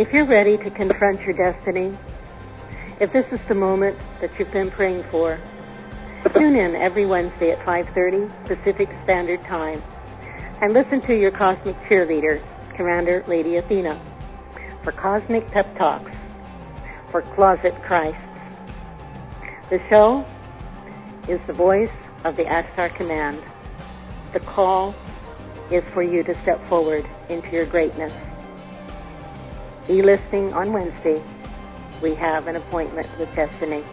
If you're ready to confront your destiny, if this is the moment that you've been praying for, tune in every Wednesday at 5:30 Pacific Standard Time and listen to your cosmic cheerleader, Commander Lady Athena, for cosmic pep talks for Closet Christs. The show is the voice of the Ashtar Command. The call is for you to step forward into your greatness. Be listening on Wednesday. We have an appointment with destiny.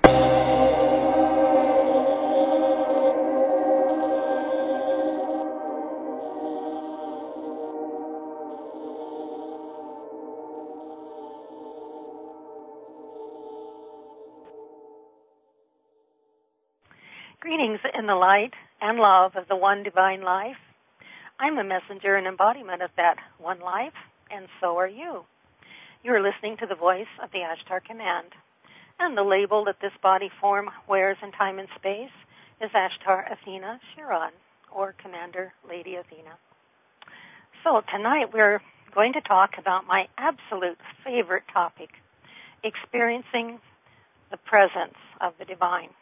Greetings in the light and love of the one divine life. I'm a messenger and embodiment of that one life, and so are you. You are listening to the voice of the Ashtar Command, and the label that this body form wears in time and space is Ashtar Athena Chiron, or Commander Lady Athena. So tonight we're going to talk about my absolute favorite topic, experiencing the presence of the divine.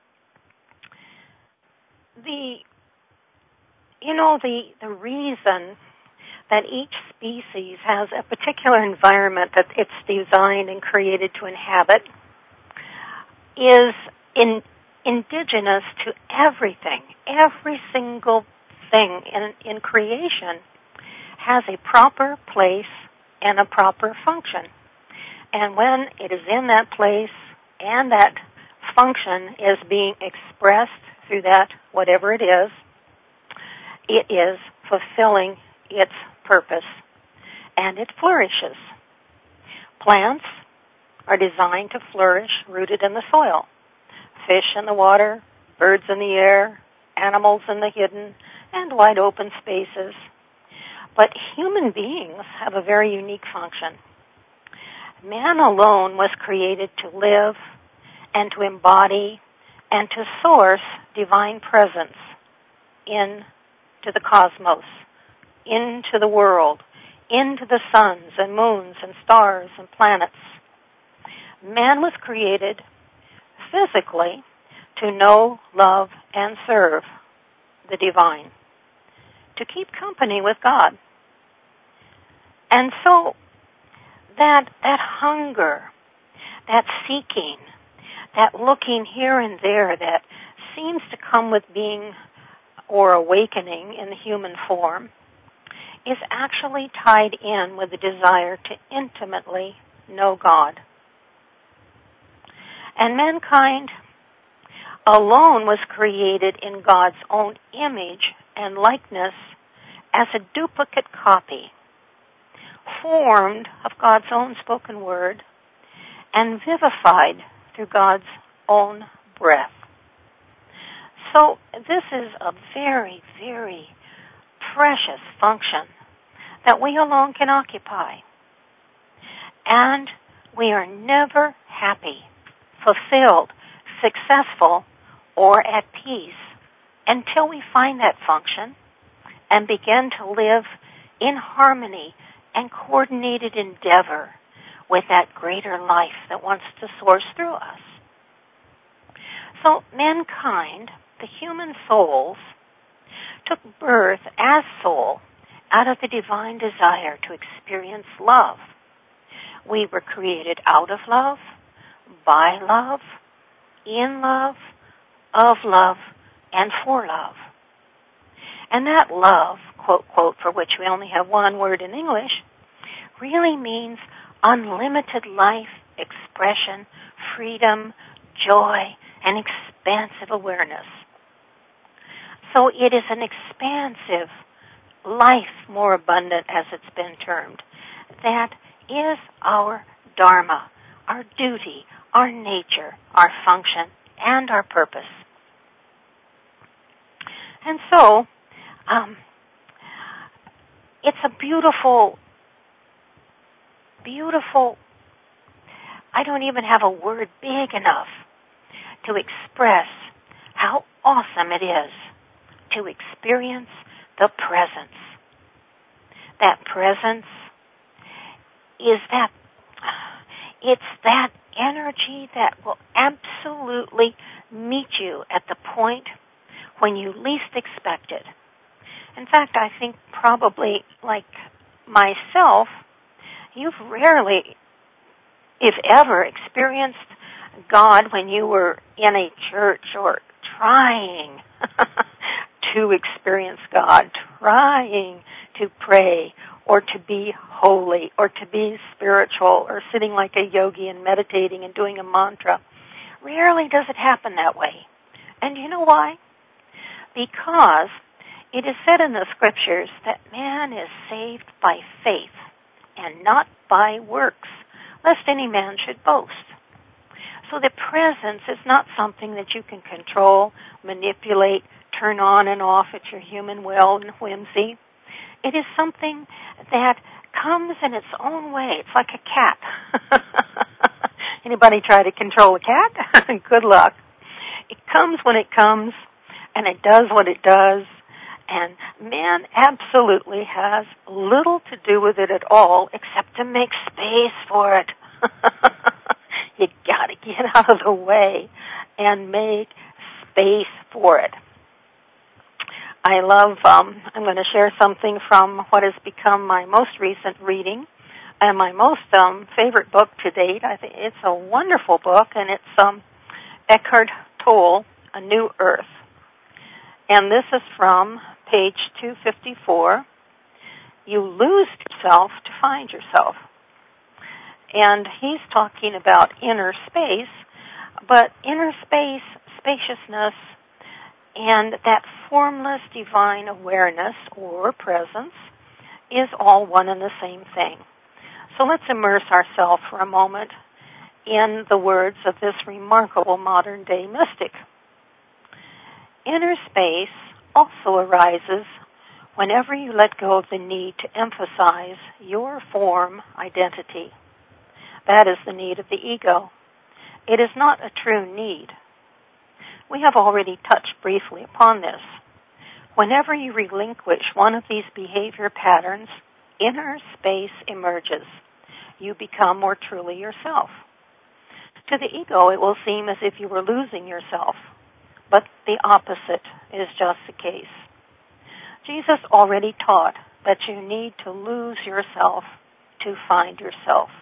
The reason that each species has a particular environment that it's designed and created to inhabit is indigenous to everything. Every single thing in creation has a proper place and a proper function. And when it is in that place and that function is being expressed through that, whatever it is fulfilling its purpose, and it flourishes. Plants are designed to flourish rooted in the soil. Fish in the water, birds in the air, animals in the hidden and wide open spaces. But human beings have a very unique function. Man alone was created to live and to embody and to source divine presence into the cosmos, into the world, into the suns and moons and stars and planets. Man was created physically to know, love, and serve the divine, to keep company with God. And so that hunger, that seeking, that looking here and there that seems to come with being or awakening in the human form is actually tied in with the desire to intimately know God. And mankind alone was created in God's own image and likeness as a duplicate copy, formed of God's own spoken word and vivified through God's own breath. So this is a very, very precious function that we alone can occupy. And we are never happy, fulfilled, successful, or at peace until we find that function and begin to live in harmony and coordinated endeavor with that greater life that wants to source through us. So mankind, the human souls, took birth as soul out of the divine desire to experience love. We were created out of love, by love, in love, of love, and for love. And that love, quote, quote, for which we only have one word in English, really means unlimited life, expression, freedom, joy, and expansive awareness. So it is an expansive life, more abundant as it's been termed. That is our dharma, our duty, our nature, our function, and our purpose. And so, it's a beautiful, I don't even have a word big enough to express how awesome it is to experience the presence. That presence is that It's that energy that will absolutely meet you at the point when you least expect it. In fact, I think probably like myself, you've rarely, if ever, experienced God when you were in a church or trying to experience God, trying to pray or to be holy or to be spiritual or sitting like a yogi and meditating and doing a mantra. Rarely does it happen that way. And you know why? Because it is said in the scriptures that man is saved by faith and not by works, lest any man should boast. So the presence is not something that you can control, manipulate, turn on and off at your human will and whimsy. It is something that comes in its own way. It's like a cat. Anybody try to control a cat? Good luck. It comes when it comes, and it does what it does, and man absolutely has little to do with it at all except to make space for it. You got to get out of the way and make space for it. I love, I'm going to share something from what has become my most recent reading and my most favorite book to date. I think it's a wonderful book, and it's Eckhart Tolle, A New Earth. And this is from page 254. You lose yourself to find yourself. And he's talking about inner space, but inner space, spaciousness, and that formless divine awareness or presence is all one and the same thing. So let's immerse ourselves for a moment in the words of this remarkable modern-day mystic. Inner space also arises whenever you let go of the need to emphasize your form identity. That is the need of the ego. It is not a true need. We have already touched briefly upon this. Whenever you relinquish one of these behavior patterns, inner space emerges. You become more truly yourself. To the ego, it will seem as if you were losing yourself, but the opposite is just the case. Jesus already taught that you need to lose yourself to find yourself.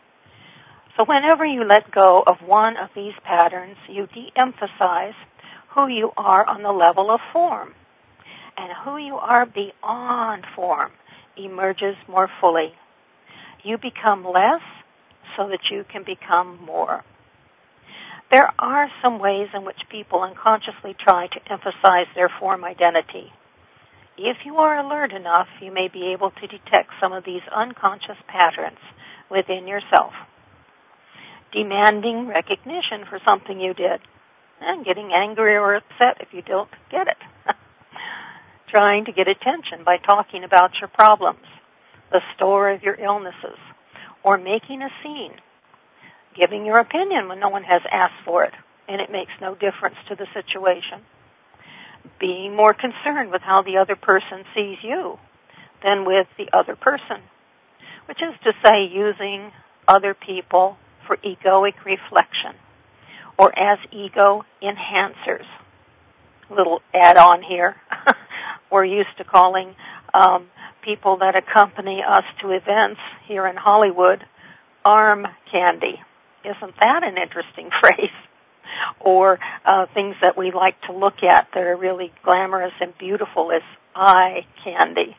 So whenever you let go of one of these patterns, you de-emphasize who you are on the level of form. And who you are beyond form emerges more fully. You become less so that you can become more. There are some ways in which people unconsciously try to emphasize their form identity. If you are alert enough, you may be able to detect some of these unconscious patterns within yourself. Demanding recognition for something you did, and getting angry or upset if you don't get it. Trying to get attention by talking about your problems, the story of your illnesses, or making a scene. Giving your opinion when no one has asked for it, and it makes no difference to the situation. Being more concerned with how the other person sees you than with the other person, which is to say using other people for egoic reflection or as ego enhancers. Little add-on here. We're used to calling people that accompany us to events here in Hollywood arm candy. Isn't that an interesting phrase? Or things that we like to look at that are really glamorous and beautiful as eye candy.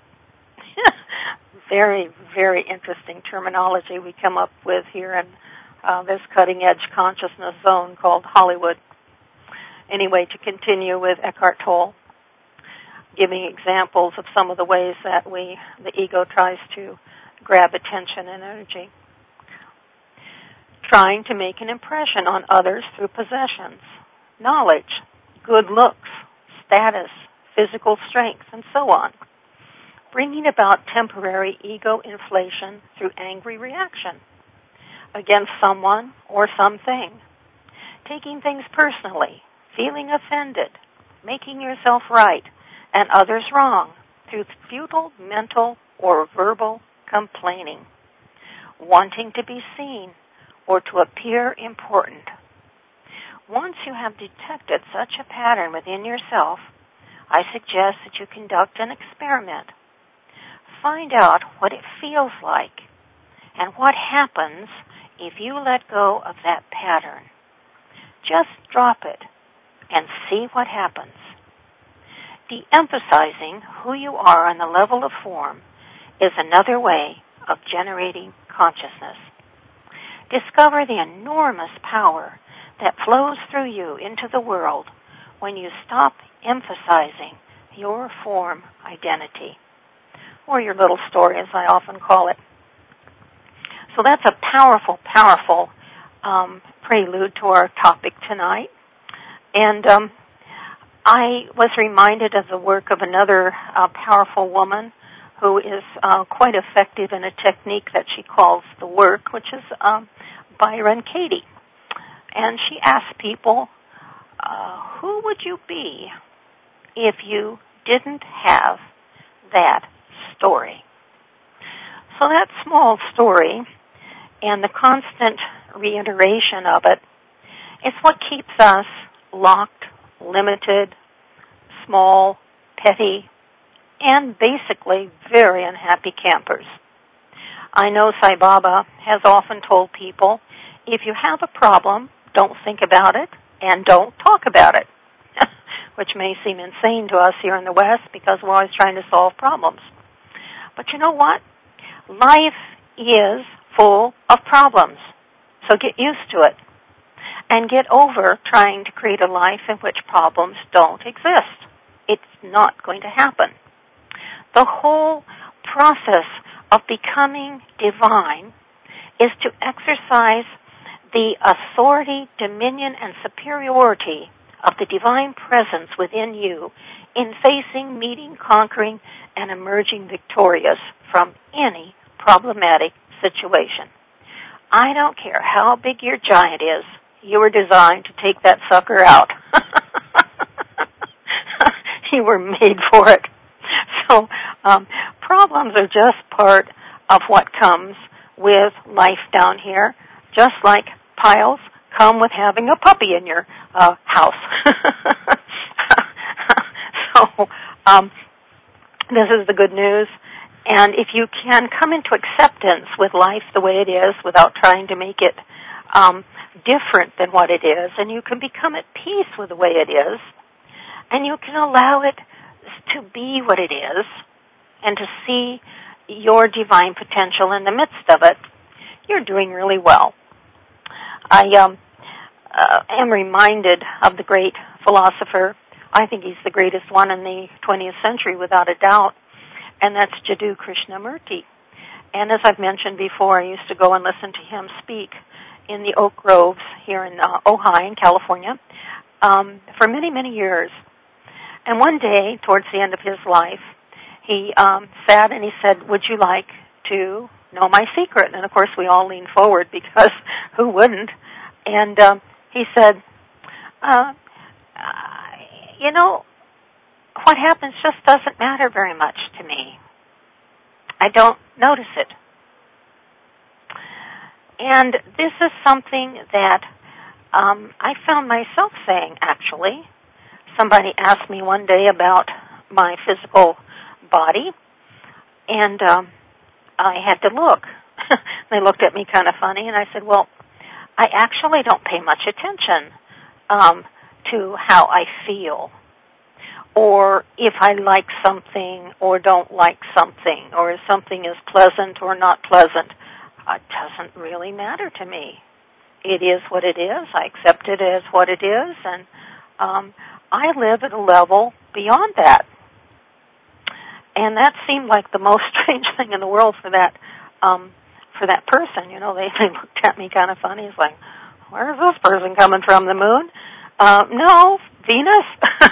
Very, very interesting terminology we come up with here in this cutting-edge consciousness zone called Hollywood. Anyway, to continue with Eckhart Tolle, giving examples of some of the ways that the ego tries to grab attention and energy. Trying to make an impression on others through possessions, knowledge, good looks, status, physical strength, and so on. Bringing about temporary ego inflation through angry reaction against someone or something. Taking things personally, feeling offended, making yourself right and others wrong through futile mental or verbal complaining. Wanting to be seen or to appear important. Once you have detected such a pattern within yourself, I suggest that you conduct an experiment. Find out what it feels like and what happens if you let go of that pattern. Just drop it and see what happens. De-emphasizing who you are on the level of form is another way of generating consciousness. Discover the enormous power that flows through you into the world when you stop emphasizing your form identity, or your little story, as I often call it. So that's a powerful, powerful prelude to our topic tonight. And I was reminded of the work of another powerful woman who is quite effective in a technique that she calls the work, which is Byron Katie. And she asked people, who would you be if you didn't have that story? So that small story and the constant reiteration of it is what keeps us locked, limited, small, petty, and basically very unhappy campers. I know Sai Baba has often told people, if you have a problem, don't think about it and don't talk about it, which may seem insane to us here in the West because we're always trying to solve problems. But you know what? Life is full of problems, so get used to it and get over trying to create a life in which problems don't exist. It's not going to happen. The whole process of becoming divine is to exercise the authority, dominion, and superiority of the divine presence within you in facing, meeting, conquering, and emerging victorious from any problematic situation. I don't care how big your giant is, you were designed to take that sucker out. You were made for it. So problems are just part of what comes with life down here, just like piles come with having a puppy in your house. So this is the good news. And if you can come into acceptance with life the way it is without trying to make it different than what it is, and you can become at peace with the way it is, and you can allow it to be what it is, and to see your divine potential in the midst of it, you're doing really well. I am reminded of the great philosopher. I think he's the greatest one in the 20th century without a doubt, and that's Jiddu Krishnamurti. And as I've mentioned before, I used to go and listen to him speak in the oak groves here in Ojai in California for many, many years. And one day, towards the end of his life, he sat and he said, would you like to know my secret? And of course we all leaned forward because who wouldn't? And he said, you know, what happens just doesn't matter very much to me. I don't notice it. And this is something that I found myself saying, actually. Somebody asked me one day about my physical body, and I had to look. They looked at me kind of funny, and I said, well, I actually don't pay much attention to how I feel, or if I like something or don't like something, or if something is pleasant or not pleasant. It doesn't really matter to me. It is what it is. I accept it as what it is, and I live at a level beyond that. And that seemed like the most strange thing in the world for that person. You know, they looked at me kind of funny. It's like, where is this person coming from? The moon? No, Venus.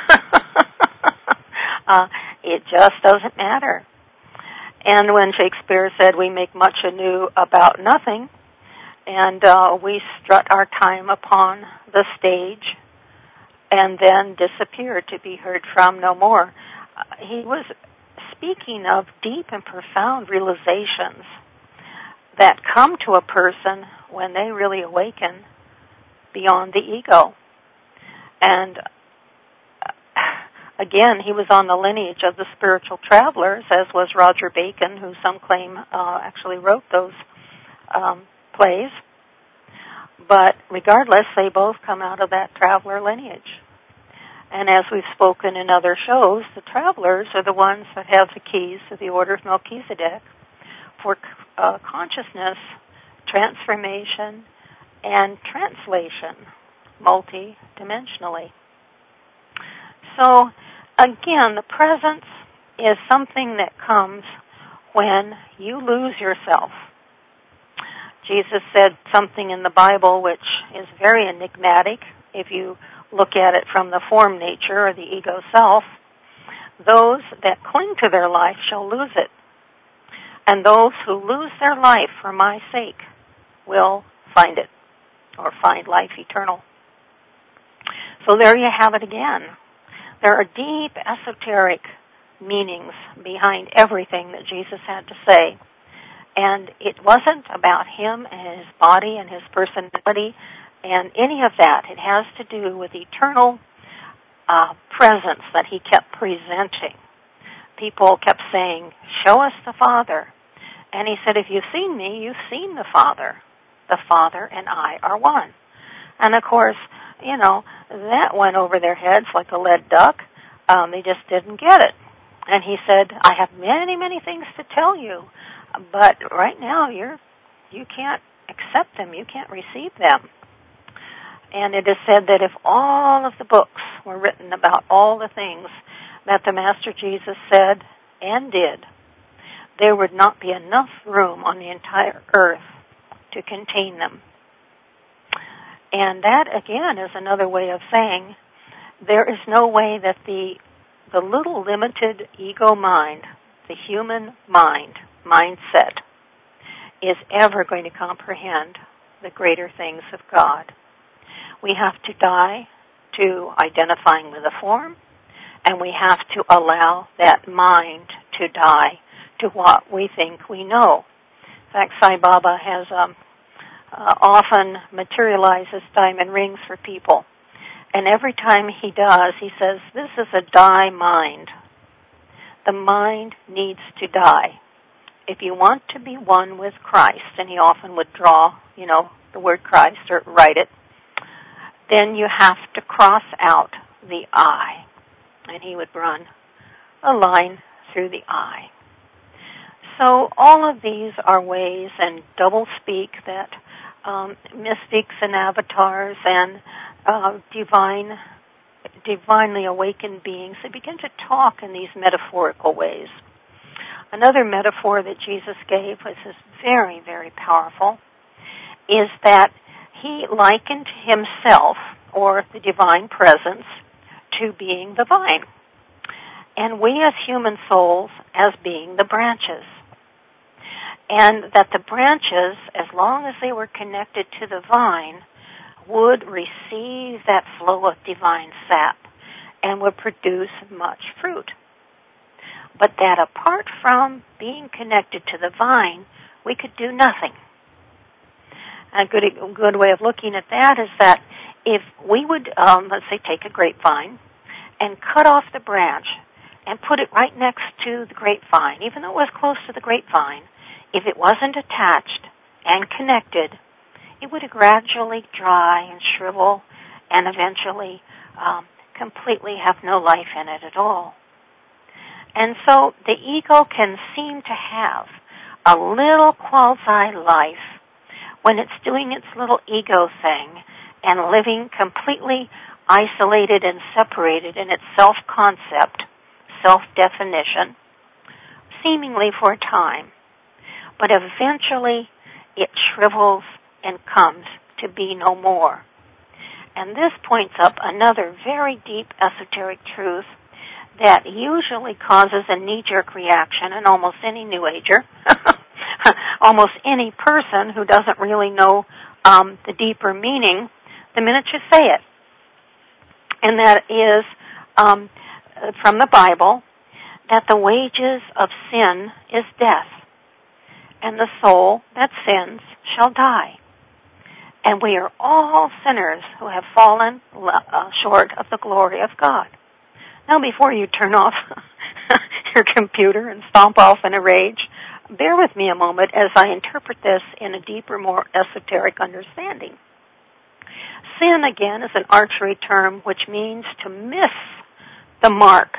It just doesn't matter. And when Shakespeare said we make much ado about nothing, and we strut our time upon the stage and then disappear to be heard from no more, he was speaking of deep and profound realizations that come to a person when they really awaken beyond the ego. And again, he was on the lineage of the spiritual travelers, as was Roger Bacon, who some claim actually wrote those plays. But regardless, they both come out of that traveler lineage. And as we've spoken in other shows, the travelers are the ones that have the keys to the Order of Melchizedek for consciousness, transformation, and translation, multi-dimensionally. So, again, the presence is something that comes when you lose yourself. Jesus said something in the Bible which is very enigmatic if you look at it from the form nature or the ego self. Those that cling to their life shall lose it, and those who lose their life for my sake will find it, or find life eternal. So there you have it again. There are deep esoteric meanings behind everything that Jesus had to say. And it wasn't about him and his body and his personality and any of that. It has to do with eternal presence that he kept presenting. People kept saying, show us the Father. And he said, if you've seen me, you've seen the Father. The Father and I are one. And of course, you know, that went over their heads like a lead duck. They just didn't get it. And he said, I have many, many things to tell you, but right now you can't accept them. You can't receive them. And it is said that if all of the books were written about all the things that the Master Jesus said and did, there would not be enough room on the entire earth to contain them. And that, again, is another way of saying there is no way that the little limited ego mind, the human mindset, is ever going to comprehend the greater things of God. We have to die to identifying with the form, and we have to allow that mind to die to what we think we know. In fact, Sai Baba has often materializes diamond rings for people. And every time he does, he says, this is a die mind. The mind needs to die. If you want to be one with Christ, and he often would draw, the word Christ or write it, then you have to cross out the I. And he would run a line through the I. So all of these are ways and double-speak that mystics and avatars and divinely awakened beings, they begin to talk in these metaphorical ways. Another metaphor that Jesus gave, which is very, very powerful, is that he likened himself, or the divine presence, to being the vine. And we as human souls as being the branches. And that the branches, as long as they were connected to the vine, would receive that flow of divine sap and would produce much fruit. But that apart from being connected to the vine, we could do nothing. A good way of looking at that is that if we would, let's say, take a grapevine and cut off the branch and put it right next to the grapevine, even though it was close to the grapevine, if it wasn't attached and connected, it would gradually dry and shrivel and eventually completely have no life in it at all. And so the ego can seem to have a little quasi-life when it's doing its little ego thing and living completely isolated and separated in its self-concept, self-definition, seemingly for a time. But eventually it shrivels and comes to be no more. And this points up another very deep esoteric truth that usually causes a knee-jerk reaction in almost any New Ager, almost any person who doesn't really know the deeper meaning the minute you say it. And that is from the Bible, that the wages of sin is death, and the soul that sins shall die. And we are all sinners who have fallen short of the glory of God. Now, before you turn off your computer and stomp off in a rage, bear with me a moment as I interpret this in a deeper, more esoteric understanding. Sin, again, is an archery term which means to miss the mark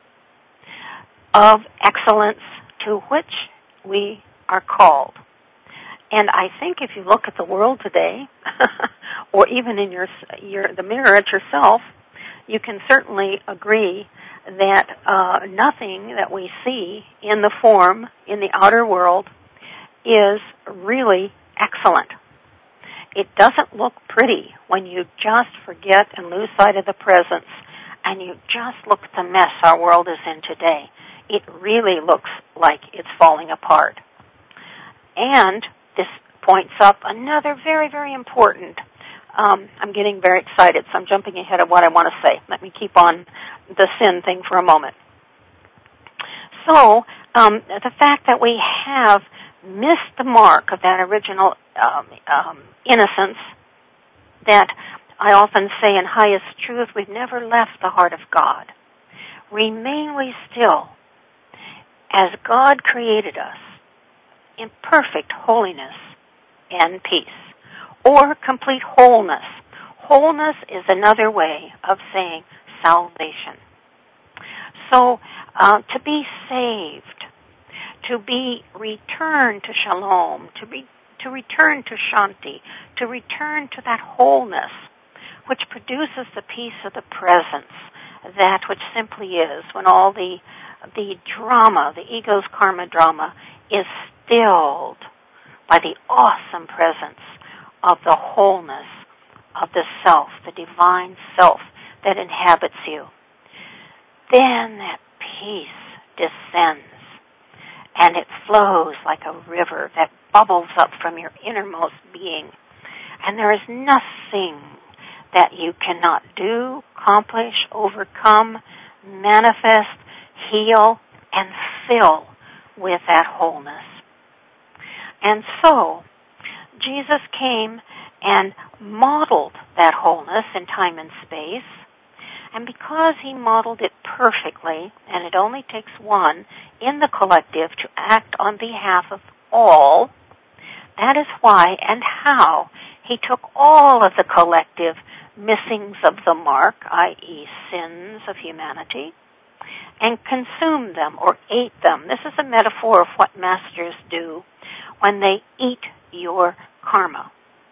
of excellence to which we are called. And I think if you look at the world today, or even in the mirror at yourself, you can certainly agree that nothing that we see in the form, in the outer world, is really excellent. It doesn't look pretty when you just forget and lose sight of the presence and you just look at the mess our world is in today. It really looks like it's falling apart. And this points up another very, very important, I'm getting very excited, so I'm jumping ahead of what I want to say. Let me keep on the sin thing for a moment. So, the fact that we have missed the mark of that original innocence, that I often say in highest truth, we've never left the heart of God. Remain we still, as God created us, in perfect holiness and peace, or complete wholeness. Wholeness is another way of saying salvation. So, to be saved, to be returned to shalom, to return to shanti, to return to that wholeness, which produces the peace of the presence, that which simply is, when all the drama, the ego's karma drama, is stilled by the awesome presence of the wholeness of the self, the divine self that inhabits you. Then that peace descends, and it flows like a river that bubbles up from your innermost being. And there is nothing that you cannot do, accomplish, overcome, manifest, heal, and fill with that wholeness. And so, Jesus came and modeled that wholeness in time and space. And because he modeled it perfectly, and it only takes one in the collective to act on behalf of all, that is why and how he took all of the collective missings of the mark, i.e. sins of humanity, and consumed them or ate them. This is a metaphor of what masters do when they eat your karma.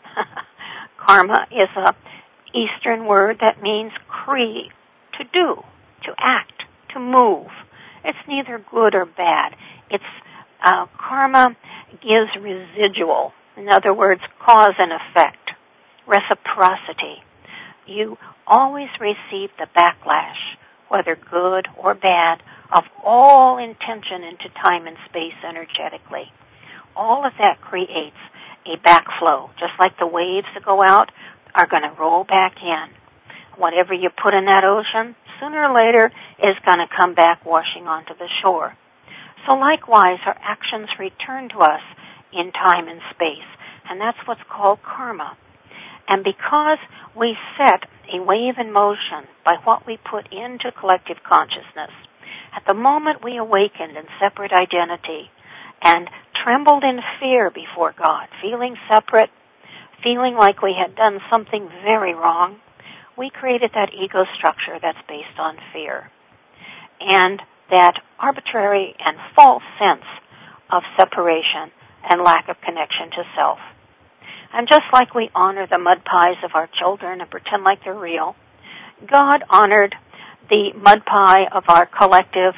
Karma is a Eastern word that means kri, to do, to act, to move. It's neither good or bad. It's karma gives residual. In other words, cause and effect, reciprocity. You always receive the backlash, whether good or bad, of all intention into time and space energetically. All of that creates a backflow, just like the waves that go out are going to roll back in. Whatever you put in that ocean, sooner or later, is going to come back washing onto the shore. So likewise, our actions return to us in time and space, and that's what's called karma. And because we set a wave in motion by what we put into collective consciousness, at the moment we awakened in separate identity and trembled in fear before God, feeling separate, feeling like we had done something very wrong, we created that ego structure that's based on fear. And that arbitrary and false sense of separation and lack of connection to self. And just like we honor the mud pies of our children and pretend like they're real, God honored the mud pie of our collective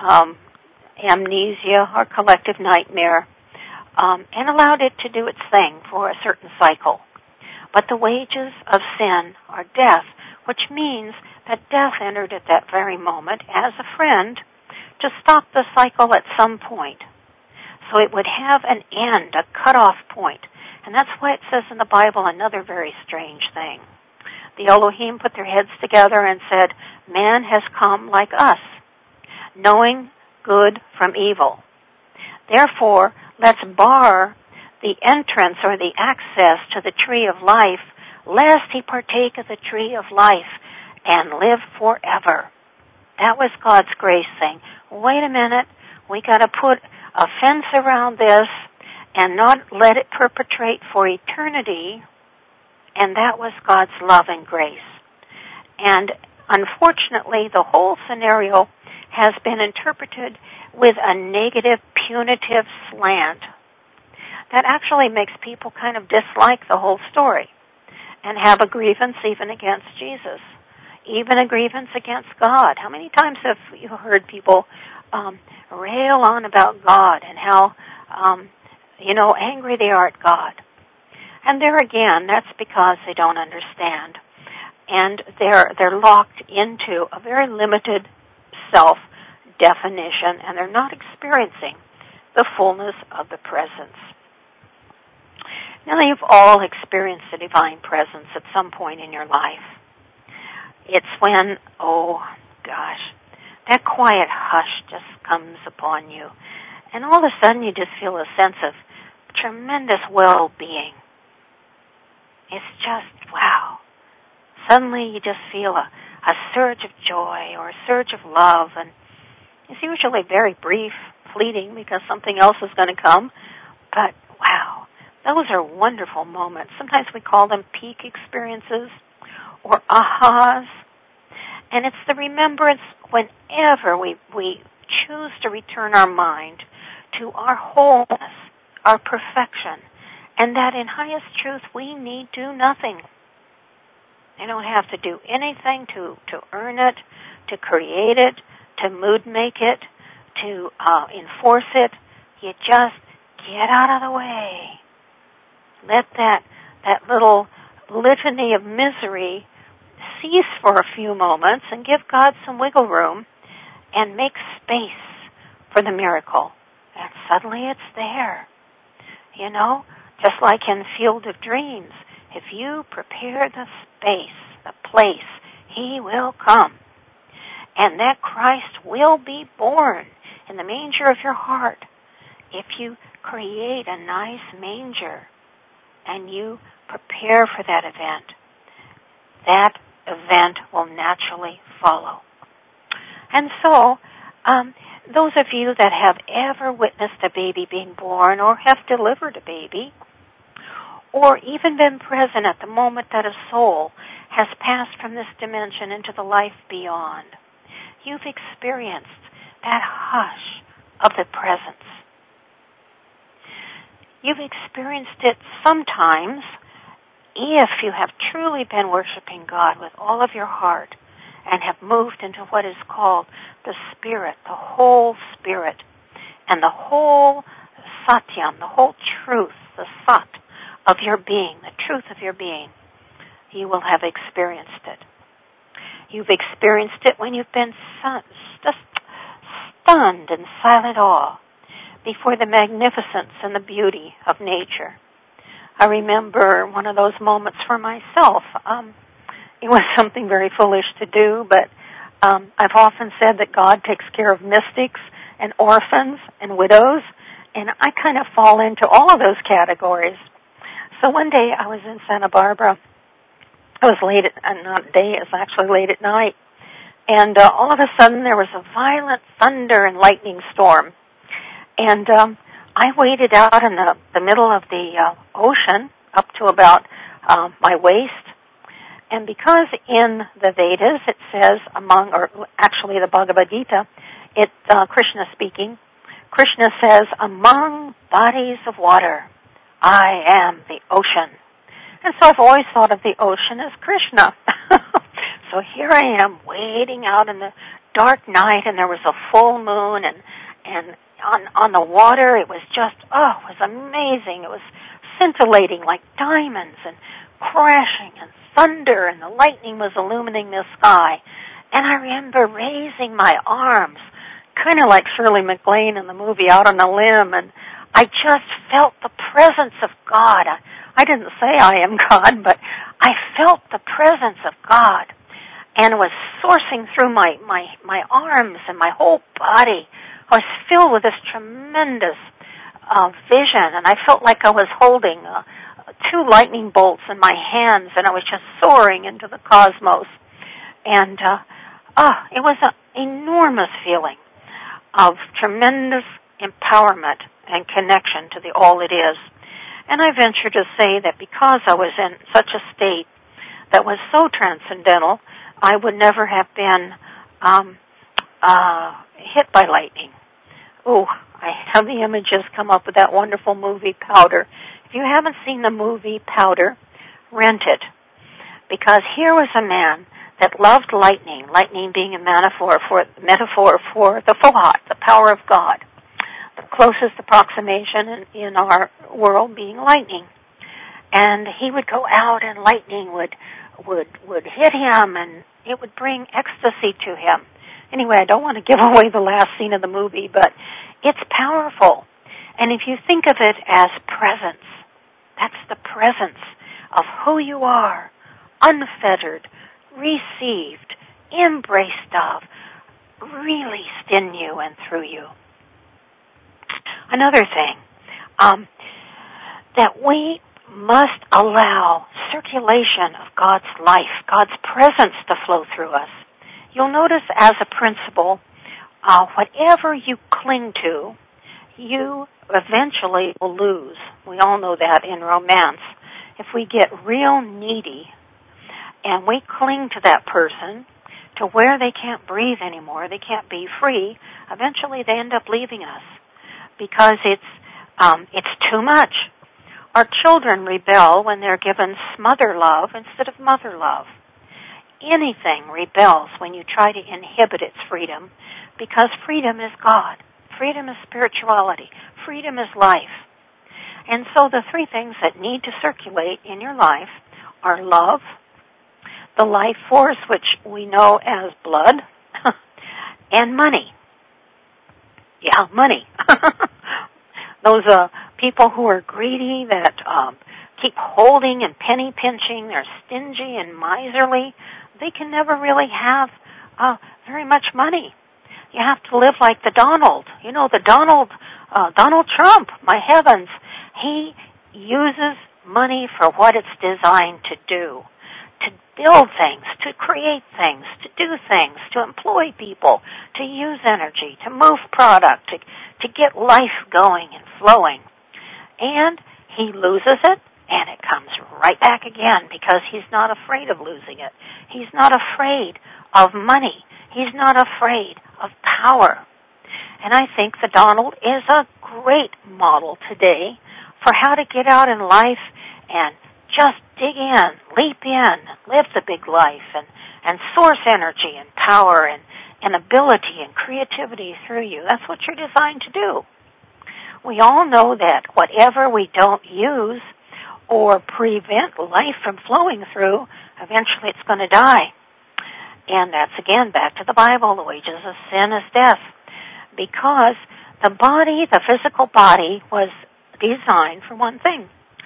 amnesia, our collective nightmare, and allowed it to do its thing for a certain cycle. But the wages of sin are death, which means that death entered at that very moment as a friend to stop the cycle at some point. So it would have an end, a cutoff point. And that's why it says in the Bible another very strange thing. The Elohim put their heads together and said, man has come like us, knowing good from evil. Therefore, let's bar the entrance or the access to the tree of life, lest he partake of the tree of life and live forever. That was God's grace saying, wait a minute, we got to put a fence around this and not let it perpetrate for eternity. And that was God's love and grace. And unfortunately, the whole scenario has been interpreted with a negative, punitive slant that actually makes people kind of dislike the whole story and have a grievance even against Jesus, even a grievance against God. How many times have you heard people rail on about God and how, angry they are at God? And there again, that's because they don't understand. And they're locked into a very limited self-definition, and they're not experiencing the fullness of the presence. Now, you've all experienced the divine presence at some point in your life. It's when, that quiet hush just comes upon you. And all of a sudden you just feel a sense of tremendous well-being. It's just, wow. Suddenly you just feel a surge of joy or a surge of love. And it's usually very brief, fleeting, because something else is going to come. But, wow, those are wonderful moments. Sometimes we call them peak experiences or ahas. And it's the remembrance whenever we choose to return our mind to our wholeness, our perfection, and that in highest truth we need do nothing. You don't have to do anything to earn it, to create it, to mood make it, to enforce it. You just get out of the way. Let that little litany of misery cease for a few moments and give God some wiggle room and make space for the miracle. And suddenly it's there. Just like in Field of Dreams, if you prepare the space, the place, he will come. And that Christ will be born in the manger of your heart. If you create a nice manger and you prepare for that event will naturally follow. And so, those of you that have ever witnessed a baby being born or have delivered a baby, or even been present at the moment that a soul has passed from this dimension into the life beyond, you've experienced that hush of the presence. You've experienced it sometimes if you have truly been worshiping God with all of your heart and have moved into what is called the Spirit, the whole Spirit, and the whole Satyam, the whole truth, the Sat of your being, the truth of your being, you will have experienced it. You've experienced it when you've been just stunned in silent awe before the magnificence and the beauty of nature. I remember one of those moments for myself. It was something very foolish to do, but I've often said that God takes care of mystics and orphans and widows, and I kind of fall into all of those categories. So one day I was in Santa Barbara. It was late at night, and all of a sudden there was a violent thunder and lightning storm. And I waded out in the middle of the ocean up to about my waist. And because in the Vedas it says the Bhagavad Gita, Krishna speaking, Krishna says, among bodies of water, I am the ocean. And so I've always thought of the ocean as Krishna. So here I am wading out in the dark night, and there was a full moon, and on the water it was just, it was amazing. It was scintillating like diamonds and crashing and thunder, and the lightning was illumining the sky. And I remember raising my arms, kind of like Shirley MacLaine in the movie Out on a Limb, and I just felt the presence of God. I didn't say I am God, but I felt the presence of God, and it was sourcing through my arms and my whole body. I was filled with this tremendous vision, and I felt like I was holding 2 lightning bolts in my hands, and I was just soaring into the cosmos. And it was an enormous feeling of tremendous empowerment and connection to the all it is. And I venture to say that because I was in such a state that was so transcendental, I would never have been hit by lightning. Oh, I have the images come up with that wonderful movie Powder. If you haven't seen the movie Powder, rent it. Because here was a man that loved lightning being a metaphor for the Fohat, the power of God, the closest approximation in our world being lightning. And he would go out and lightning would hit him, and it would bring ecstasy to him. Anyway, I don't want to give away the last scene of the movie, but it's powerful. And if you think of it as presence, that's the presence of who you are, unfettered, received, embraced of, released in you and through you. Another thing, that we must allow circulation of God's life, God's presence to flow through us. You'll notice as a principle, whatever you cling to, you eventually will lose. We all know that in romance. If we get real needy and we cling to that person to where they can't breathe anymore, they can't be free, eventually they end up leaving us because it's too much. Our children rebel when they're given smother love instead of mother love. Anything rebels when you try to inhibit its freedom, because freedom is God. Freedom is spirituality. Freedom is life. And so the 3 things that need to circulate in your life are love, the life force, which we know as blood, and money. Yeah, money. Those people who are greedy, that keep holding and penny pinching, they're stingy and miserly, they can never really have very much money. You have to live like the Donald. You know, the Donald Trump, my heavens. He uses money for what it's designed to do, to build things, to create things, to do things, to employ people, to use energy, to move product, to get life going and flowing. And he loses it, and it comes right back again because he's not afraid of losing it. He's not afraid of money. He's not afraid of power. And I think the Donald is a great model today for how to get out in life and just dig in, leap in, live the big life, and source energy and power and ability and creativity through you. That's what you're designed to do. We all know that whatever we don't use or prevent life from flowing through, eventually it's going to die. And that's, again, back to the Bible, the wages of sin is death. Because the body, the physical body, was designed for one thing,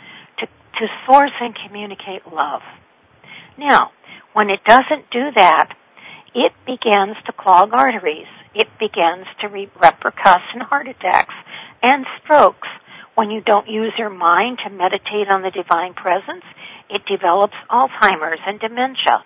to source and communicate love. Now, when it doesn't do that, it begins to clog arteries. It begins to repercuss in heart attacks and strokes. When you don't use your mind to meditate on the divine presence, it develops Alzheimer's and dementia.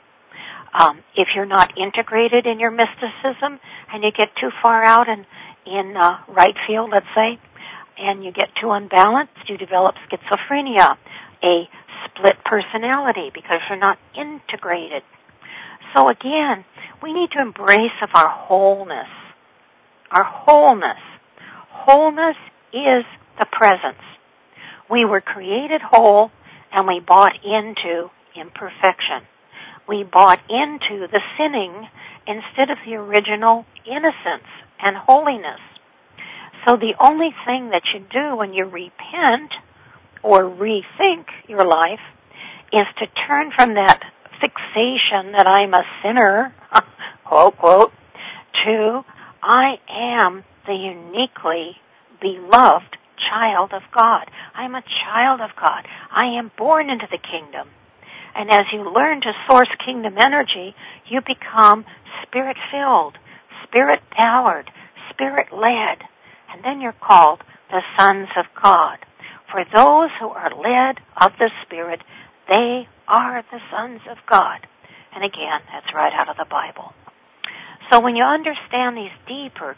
If you're not integrated in your mysticism and you get too far out in right field, let's say, and you get too unbalanced, you develop schizophrenia, a split personality because you're not integrated. So again, we need to embrace of our wholeness. Our wholeness. Wholeness is the presence. We were created whole, and we bought into imperfection. We bought into the sinning instead of the original innocence and holiness. So the only thing that you do when you repent or rethink your life is to turn from that fixation that I'm a sinner, quote, quote, to I am the uniquely beloved child of God. I'm a child of God. I am born into the kingdom. And as you learn to source kingdom energy, you become spirit-filled, spirit-powered, spirit-led. And then you're called the sons of God. For those who are led of the Spirit, they are the sons of God. And again, that's right out of the Bible. So when you understand these deeper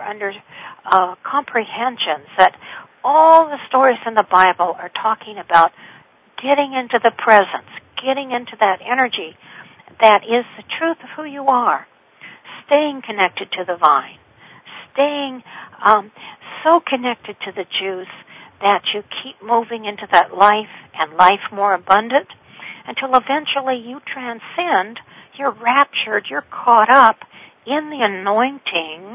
comprehensions, that all the stories in the Bible are talking about getting into the presence, getting into that energy that is the truth of who you are, staying connected to the vine, staying so connected to the juice that you keep moving into that life and life more abundant until eventually you transcend, you're raptured, you're caught up in the anointing,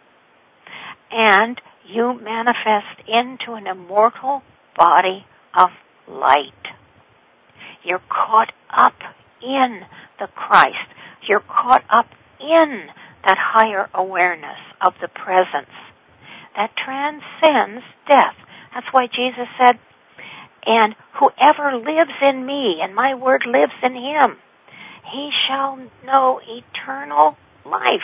and you manifest into an immortal body of light. You're caught up in the Christ. You're caught up in that higher awareness of the presence that transcends death. That's why Jesus said, and whoever lives in me, and my word lives in him, he shall know eternal life.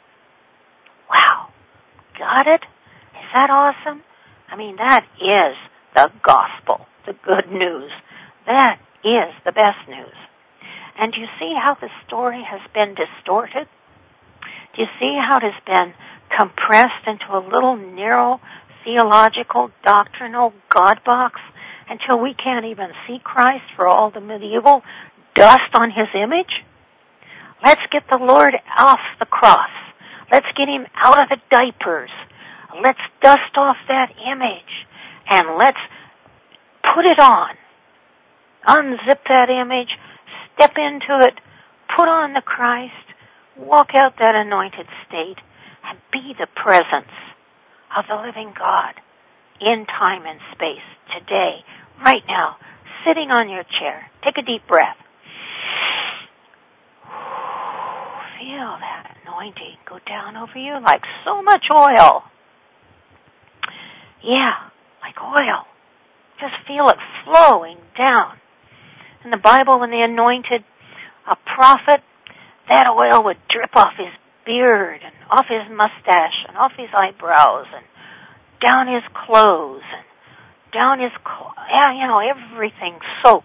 Wow. Got it? Is that awesome? I mean, that is the gospel, the good news. That is the best news. And do you see how the story has been distorted? Do you see how it has been compressed into a little narrow theological, doctrinal God box until we can't even see Christ for all the medieval dust on his image? Let's get the Lord off the cross. Let's get him out of the diapers. Let's dust off that image and let's put it on. Unzip that image, step into it, put on the Christ, walk out that anointed state, and be the presence of the living God in time and space today, right now, sitting on your chair. Take a deep breath. Feel that anointing go down over you like so much oil. Yeah, like oil. Just feel it flowing down. In the Bible, when they anointed a prophet, that oil would drip off his beard and off his mustache and off his eyebrows and down his clothes and down his, everything soaked.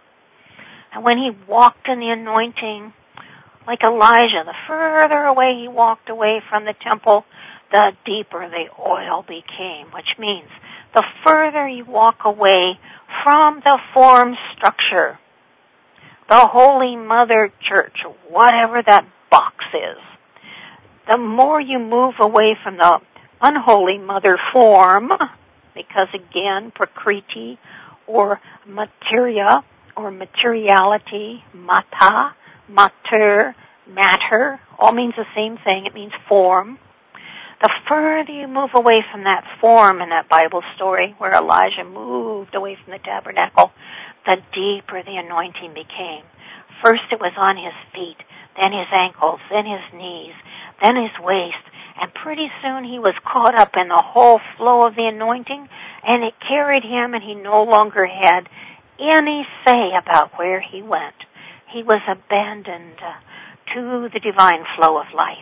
And when he walked in the anointing, like Elijah, the further away he walked away from the temple, the deeper the oil became, which means the further you walk away from the form structure, the Holy Mother Church, whatever that box is, the more you move away from the unholy mother form, because again, prakriti or materia or materiality, mata, mater, matter, all means the same thing. It means form. The further you move away from that form in that Bible story where Elijah moved away from the tabernacle, the deeper the anointing became. First it was on his feet, then his ankles, then his knees, then his waist, and pretty soon he was caught up in the whole flow of the anointing, and it carried him, and he no longer had any say about where he went. He was abandoned to the divine flow of life.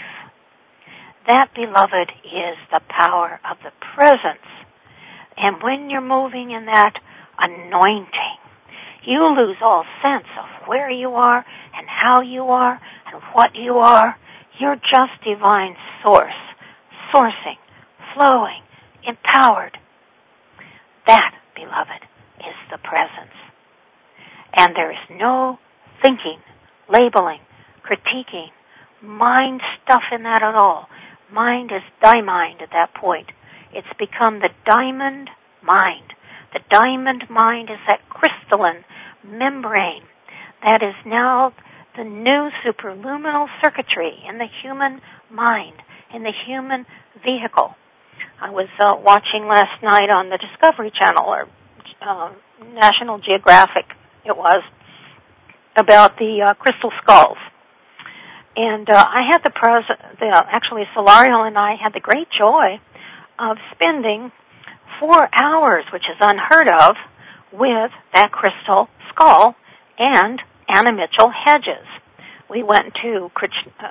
That, beloved, is the power of the presence. And when you're moving in that anointing, you lose all sense of where you are and how you are and what you are. You're just divine source, sourcing, flowing, empowered. That, beloved, is the presence. And there is no thinking, labeling, critiquing, mind stuff in that at all. Mind is diamond at that point. It's become the diamond mind. The diamond mind is that crystalline membrane that is now the new superluminal circuitry in the human mind, in the human vehicle. I was watching last night on the Discovery Channel, or National Geographic, it was, about the crystal skulls. And I had actually Solario and I had the great joy of spending 4 hours, which is unheard of, with that crystal skull and Anna Mitchell Hedges. We went to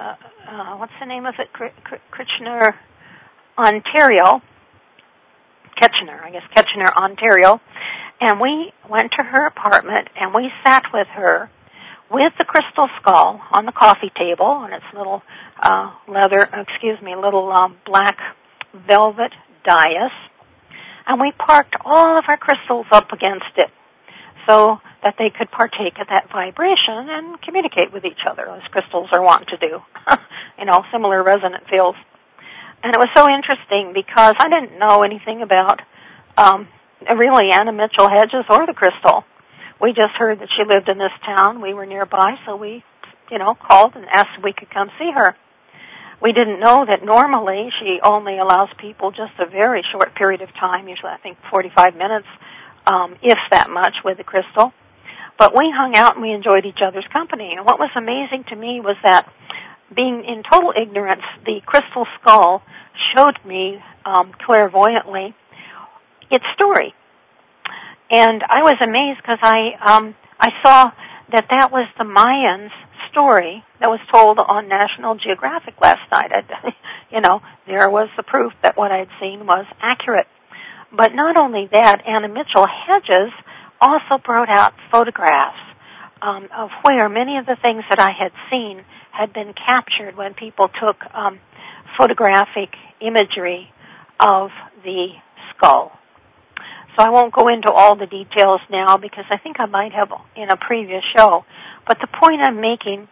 Kitchener, Ontario, Kitchener, Ontario. And we went to her apartment, and we sat with her with the crystal skull on the coffee table on its little black velvet dais. And we parked all of our crystals up against it so that they could partake of that vibration and communicate with each other, as crystals are wont to do, similar resonant fields. And it was so interesting because I didn't know anything about really Anna Mitchell Hedges or the crystal. We just heard that she lived in this town. We were nearby, so we, called and asked if we could come see her. We didn't know that normally she only allows people just a very short period of time, usually I think 45 minutes, if that much, with the crystal. But we hung out and we enjoyed each other's company. And what was amazing to me was that, being in total ignorance, the crystal skull showed me clairvoyantly its story. And I was amazed because I saw that was the Mayans' story that was told on National Geographic last night. There was the proof that what I had seen was accurate. But not only that, Anna Mitchell Hedges also brought out photographs of where many of the things that I had seen had been captured when people took photographic imagery of the skull. So I won't go into all the details now because I think I might have in a previous show. But the point I'm making,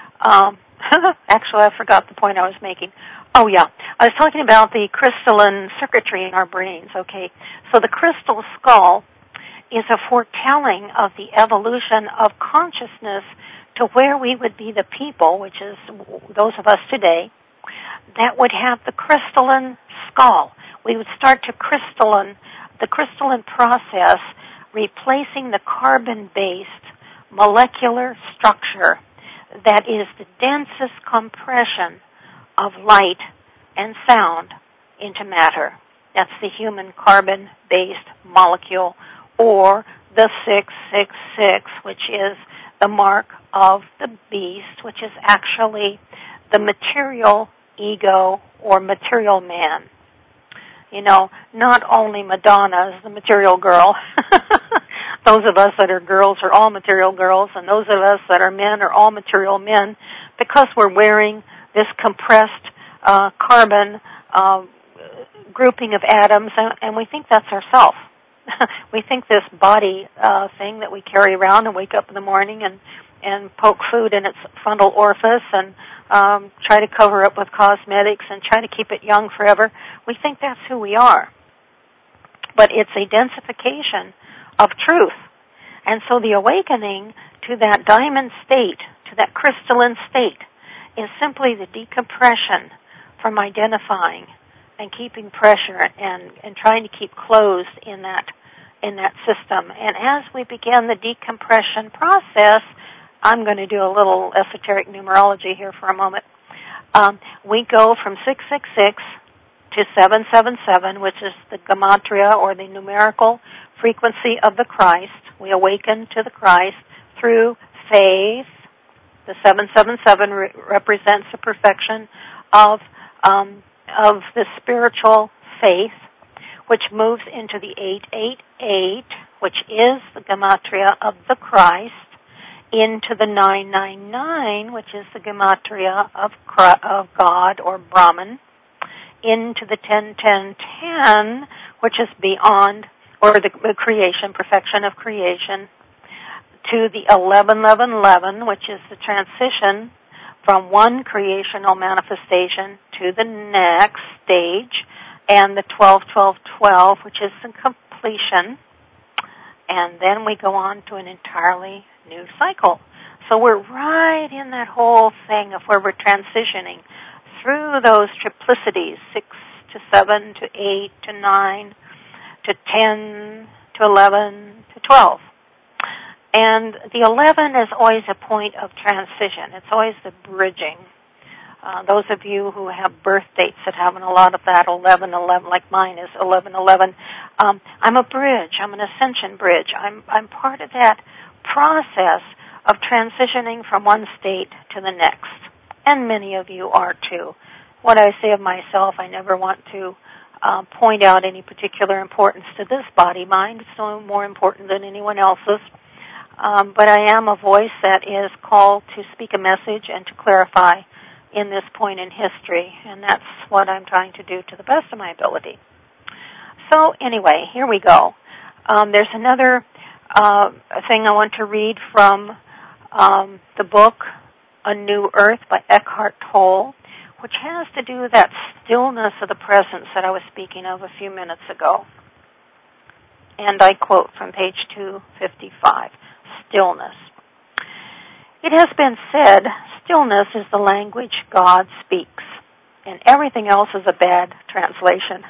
actually I forgot the point I was making. Oh yeah, I was talking about the crystalline circuitry in our brains, okay. So the crystal skull is a foretelling of the evolution of consciousness to where we would be the people, which is those of us today, that would have the crystalline skull. We would start to the crystalline process, replacing the carbon-based molecular structure that is the densest compression of light and sound into matter. That's the human carbon-based molecule, or the 666, which is the mark of the beast, which is actually the material ego or material man. Not only Madonna is the material girl. Those of us that are girls are all material girls, and those of us that are men are all material men, because we're wearing this compressed carbon grouping of atoms, and we think that's ourself. We think this body thing that we carry around and wake up in the morning and poke food in its frontal orifice and try to cover up with cosmetics and try to keep it young forever, we think that's who we are. But it's a densification of truth. And so the awakening to that diamond state, to that crystalline state, is simply the decompression from identifying and keeping pressure and trying to keep closed in that system. And as we begin the decompression process, I'm going to do a little esoteric numerology here for a moment. We go from 666 to 777, which is the gematria or the numerical frequency of the Christ. We awaken to the Christ through faith. The 777 represents the perfection of the spiritual faith, which moves into the 888, which is the gematria of the Christ, into the 999, which is the gematria of God or Brahman, into the 101010, which is beyond, or the creation, perfection of creation, to the 111111, which is the transition from one creational manifestation to the next stage, and the 121212, which is the completion. And then we go on to an entirely new cycle. So we're right in that whole thing of where we're transitioning through those triplicities, 6 to 7 to 8 to 9 to 10 to 11 to 12. And the 11 is always a point of transition. It's always the bridging. Those of you who have birth dates that have a lot of that, 1111, like mine is 1111, I'm a bridge. I'm an ascension bridge. I'm part of that process of transitioning from one state to the next. And many of you are too. What I say of myself, I never want to point out any particular importance to this body mind. It's no more important than anyone else's. But I am a voice that is called to speak a message and to clarify in this point in history, and that's what I'm trying to do to the best of my ability. So anyway, here we go. There's another thing I want to read from the book A New Earth by Eckhart Tolle, which has to do with that stillness of the presence that I was speaking of a few minutes ago. And I quote from page 255, stillness. It has been said, stillness is the language God speaks, and everything else is a bad translation.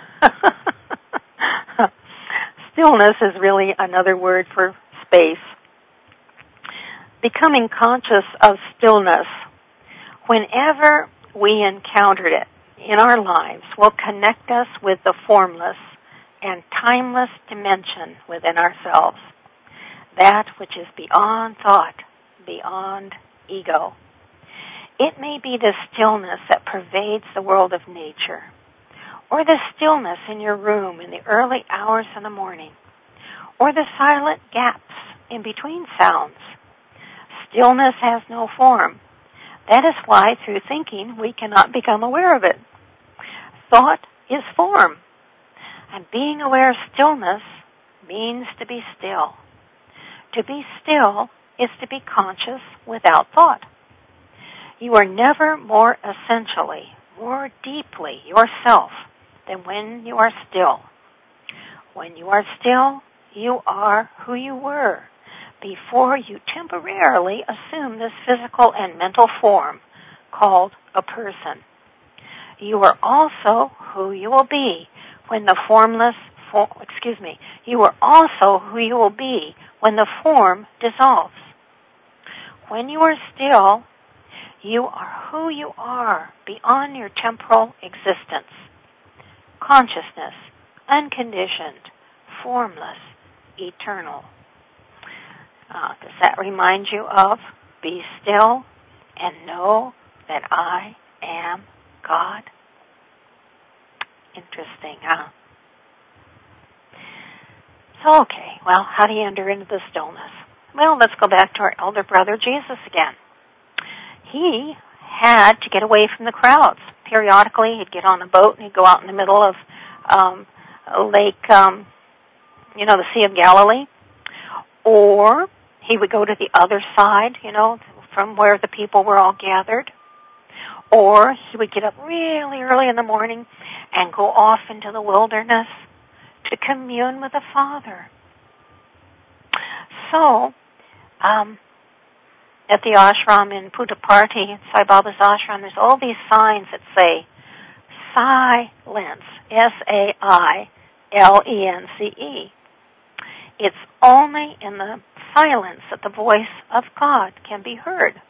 Stillness is really another word for space. Becoming conscious of stillness, whenever we encountered it in our lives, will connect us with the formless and timeless dimension within ourselves, that which is beyond thought, beyond ego. It may be the stillness that pervades the world of nature, or the stillness in your room in the early hours of the morning, or the silent gaps in between sounds. Stillness has no form. That is why, through thinking, we cannot become aware of it. Thought is form, and being aware of stillness means to be still. To be still is to be conscious without thought. You are never more essentially, more deeply yourself than when you are still. When you are still, you are who you were before you temporarily assume this physical and mental form called a person. You are also who you will be when the you are also who you will be when the form dissolves. When you are still, you are who you are beyond your temporal existence. Consciousness, unconditioned, formless, eternal. Does that remind you of be still and know that I am God? Interesting, huh? So, okay, well, how do you enter into the stillness? Well, let's go back to our elder brother Jesus again. He had to get away from the crowds. Periodically, he'd get on a boat and he'd go out in the middle of Lake, the Sea of Galilee. Or he would go to the other side, from where the people were all gathered. Or he would get up really early in the morning and go off into the wilderness to commune with the Father. So, at the ashram in Puttaparthi, Sai Baba's ashram, there's all these signs that say, silence, S-A-I-L-E-N-C-E. It's only in the silence that the voice of God can be heard.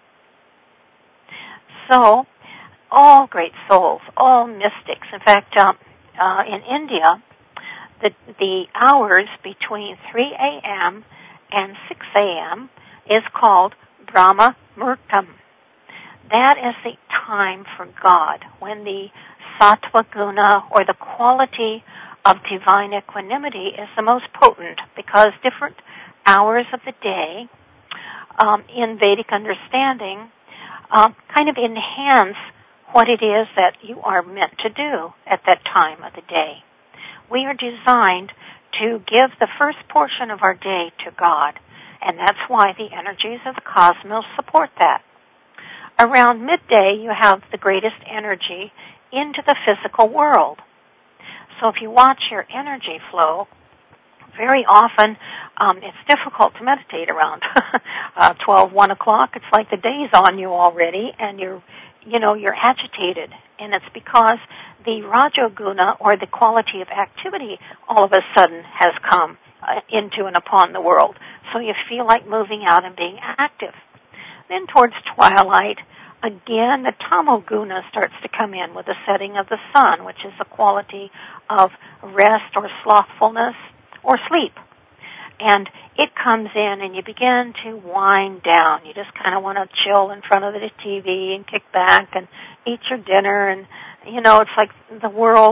So, all great souls, all mystics, in fact, in India, the hours between 3 a.m. and 6 a.m. is called Brahma Muhurtam. That is the time for God, when the sattva guna, or the quality of divine equanimity, is the most potent, because different hours of the day, in Vedic understanding, kind of enhance what it is that you are meant to do at that time of the day. We are designed to give the first portion of our day to God, and that's why the energies of the cosmos support that. Around midday, you have the greatest energy into the physical world. So if you watch your energy flow, very often it's difficult to meditate around 12, 1 o'clock. It's like the day's on you already, and you're agitated. And it's because the Rajoguna, or the quality of activity, all of a sudden has come into and upon the world. So you feel like moving out and being active. Then towards twilight, again, the Tamoguna starts to come in with the setting of the sun, which is the quality of rest or slothfulness or sleep. And it comes in and you begin to wind down. You just kind of want to chill in front of the TV and kick back and eat your dinner. And, it's like the world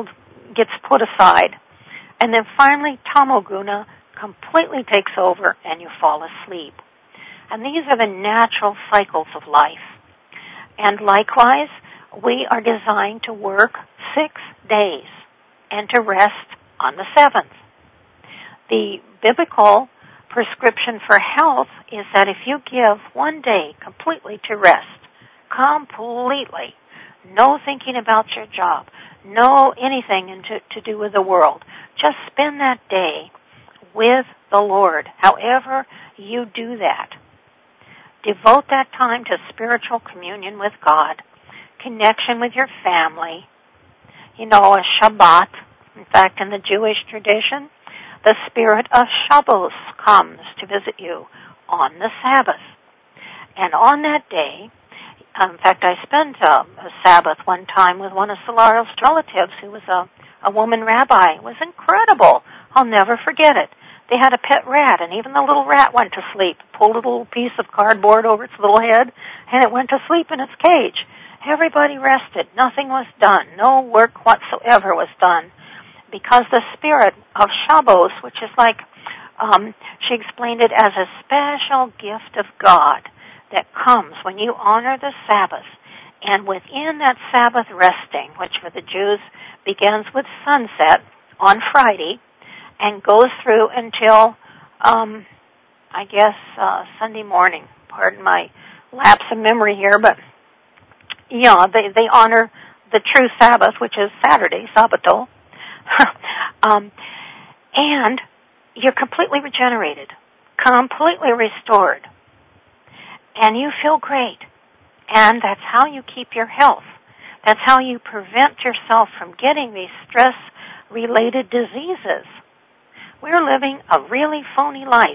gets put aside. And then finally, tamoguna completely takes over and you fall asleep. And these are the natural cycles of life. And likewise, we are designed to work 6 days and to rest on the 7th. The biblical prescription for health is that if you give 1 day completely to rest, completely, no thinking about your job, no anything to do with the world, just spend that day with the Lord, however you do that. Devote that time to spiritual communion with God, connection with your family, a Shabbat. In fact, in the Jewish tradition, the spirit of Shabbos comes to visit you on the Sabbath. And on that day, in fact, I spent a Sabbath one time with one of Solaro's relatives who was a woman rabbi. It was incredible. I'll never forget it. They had a pet rat, and even the little rat went to sleep, pulled a little piece of cardboard over its little head, and it went to sleep in its cage. Everybody rested. Nothing was done. No work whatsoever was done. Because the spirit of Shabbos, which is like, she explained it as a special gift of God that comes when you honor the Sabbath. And within that Sabbath resting, which for the Jews begins with sunset on Friday and goes through until, Sunday morning. Pardon my lapse of memory here, but yeah, they honor the true Sabbath, which is Saturday, Sabbato. And you're completely regenerated, completely restored, and you feel great. And that's how you keep your health. That's how you prevent yourself from getting these stress-related diseases. We're living a really phony life,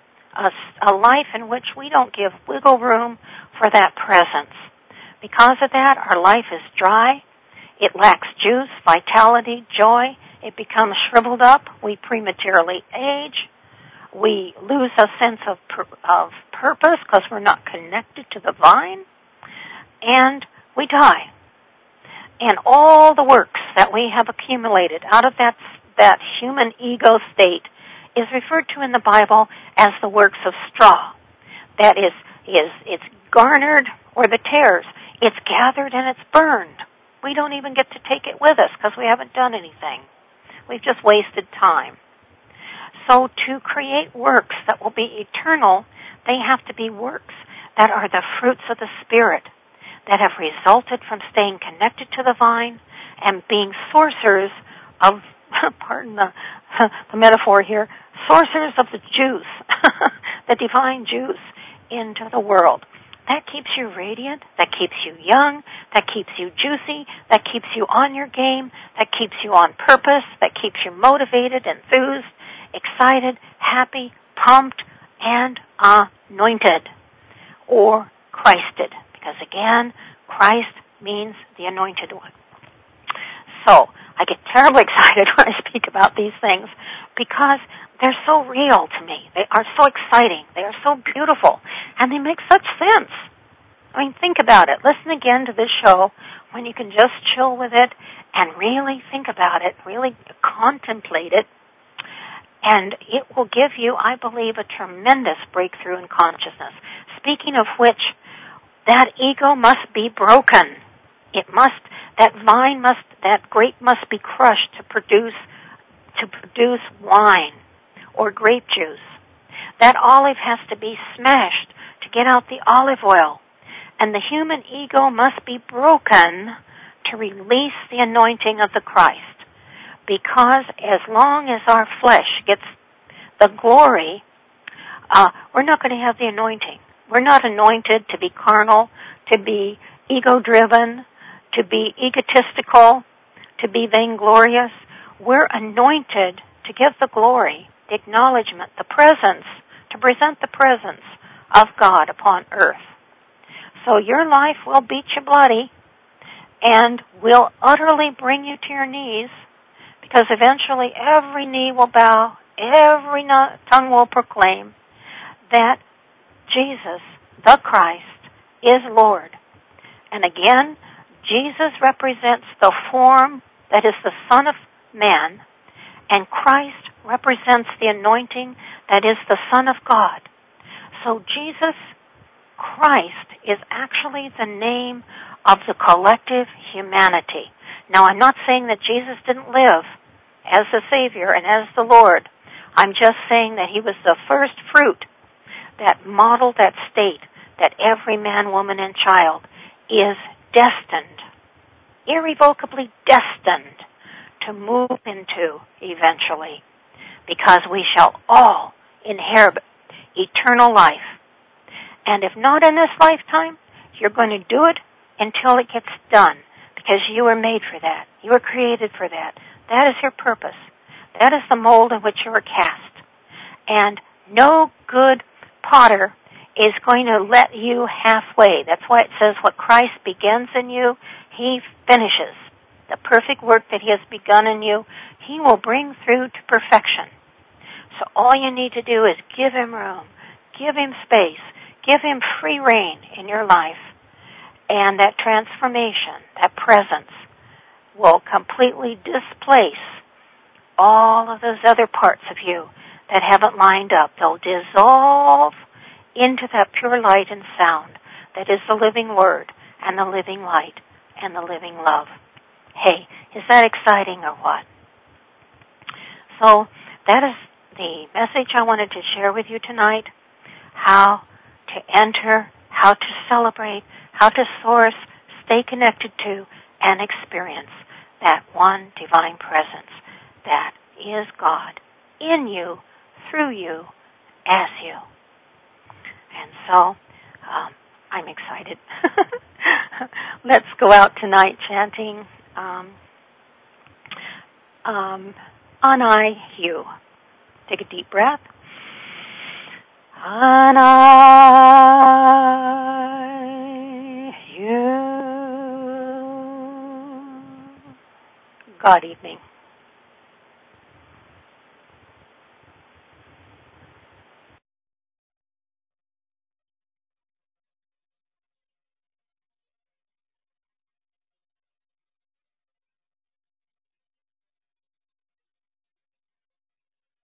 a life in which we don't give wiggle room for that presence. Because of that, our life is dry. It lacks juice, vitality, joy. It becomes shriveled up. We prematurely age. We lose a sense of purpose because we're not connected to the vine. And we die. And all the works that we have accumulated out of that human ego state is referred to in the Bible as the works of straw. That is it's garnered, or the tares. It's gathered and it's burned. We don't even get to take it with us because we haven't done anything. We've just wasted time. So to create works that will be eternal, they have to be works that are the fruits of the Spirit, that have resulted from staying connected to the vine and being sourcers of, pardon the metaphor here, sourcers of the juice, the divine juice into the world. That keeps you radiant, that keeps you young, that keeps you juicy, that keeps you on your game, that keeps you on purpose, that keeps you motivated, enthused, excited, happy, pumped, and anointed, or Christed. Because again, Christ means the anointed one. So, I get terribly excited when I speak about these things because they're so real to me. They are so exciting. They are so beautiful. And they make such sense. I mean, think about it. Listen again to this show when you can just chill with it and really think about it, really contemplate it. And it will give you, I believe, a tremendous breakthrough in consciousness. Speaking of which, that ego must be broken. That grape must be crushed to produce wine or grape juice. That olive has to be smashed to get out the olive oil. And the human ego must be broken to release the anointing of the Christ. Because as long as our flesh gets the glory, we're not going to have the anointing. We're not anointed to be carnal, to be ego-driven, to be egotistical, to be vainglorious. We're anointed to give the glory, the acknowledgement, the presence, to present the presence of God upon earth. So your life will beat you bloody and will utterly bring you to your knees, because eventually every knee will bow, every tongue will proclaim that Jesus, the Christ, is Lord. And again, Jesus represents the form that is the Son of man, and Christ represents the anointing that is the Son of God. So Jesus Christ is actually the name of the collective humanity. Now, I'm not saying that Jesus didn't live as the Savior and as the Lord. I'm just saying that he was the first fruit that modeled that state that every man, woman, and child is destined, irrevocably destined to move into eventually, because we shall all inherit eternal life. And if not in this lifetime, you're going to do it until it gets done, because you were made for that. You were created for that. That is your purpose. That is the mold in which you were cast. And no good potter is going to let you halfway. That's why it says what Christ begins in you, he finishes. The perfect work that he has begun in you, he will bring through to perfection. So all you need to do is give him room, give him space, give him free rein in your life. And that transformation, that presence, will completely displace all of those other parts of you that haven't lined up. They'll dissolve into that pure light and sound that is the living word and the living light and the living love. Hey, is that exciting or what? So that is the message I wanted to share with you tonight. How to enter, how to celebrate, how to source, stay connected to, and experience that one divine presence that is God in you, through you, as you. And so, I'm excited. Let's go out tonight chanting Anai Hu. Take a deep breath. Anai Hu. God evening.